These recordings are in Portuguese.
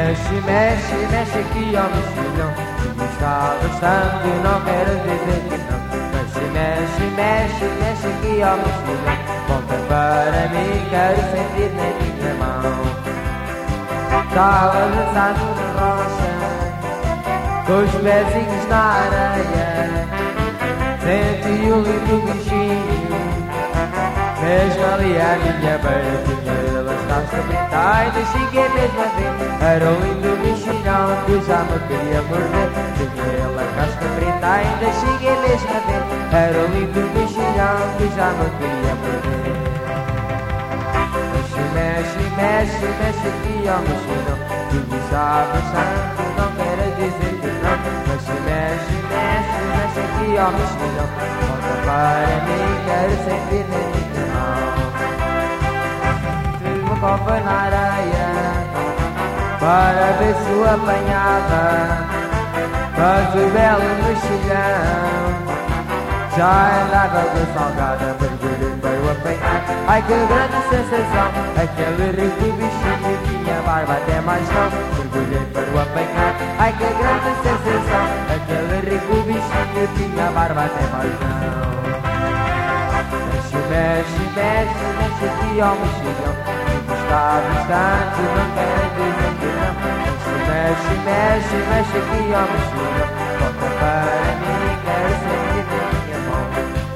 mexe, mexe, mexe aqui ao mexilhão. Tu está bastante, não quero dizer que não. Mexe, mexe, mexe, mexe aqui ao mexilhão. Volta para mim, quero sentir na minha mão. Estava dançado na rocha, com os pezinhos na areia. Senti um lindo bichinho, mesmo ali à minha beira. Tinha elas casca preta, ainda cheguei mesmo a ver. Era um lindo bichinho que já me queria morder. Tinha ela casca preta, ainda cheguei mesmo a ver. Era um lindo bichinho que já me queria morder. Mexe, mexe, mexe, mexe aqui ao mexilhão. Tu está bastante, não quero dizer que não. Mexe, mexe, mexe, mexe aqui ao mexilhão. Volta para mim, quero sentir na minha mão. Fiz uma copa na areia para ver se o apanhava, mas o belo mexilhão já andava de salgada, mergulhei para o apanhar. Ai que grande sensação, aquele rico bichinho tinha barba até mais não. Mergulhei para o apanhar. Ai que grande sensação, aquele rico bichinho tinha barba até mais não. Mexe, mexe, mexe, mexe aqui ao mexilhão. Está distante, não quero dizer que não. Mexe, mexe, mexe aqui ao mexilhão. Volta para mim, quero sentir na minha mão.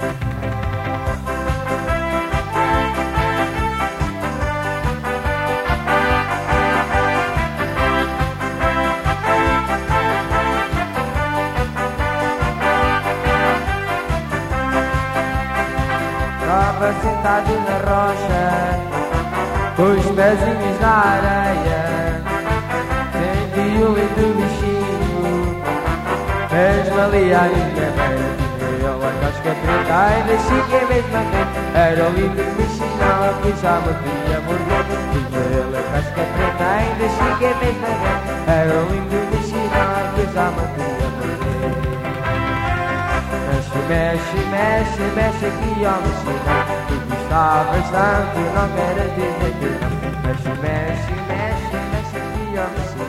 Estava sentado na rocha, com os pezinhos na areia. Senti um lindo bichinho, mesmo ali à minha beira. Tinha ela casca preta, ainda cheguei mesmo a ver. Era um lindo bichinho que já me queria morder. Tinha ela casca preta, ainda cheguei mesmo a ver. Era um lindo bichinho que já me queria morder. Mexe, mexe, mexe, mexe aqui ao mexilhão. Tu está bastante, não quero dizer que não. Mexe, mexe, mexe, mexe aqui ao mexilhão.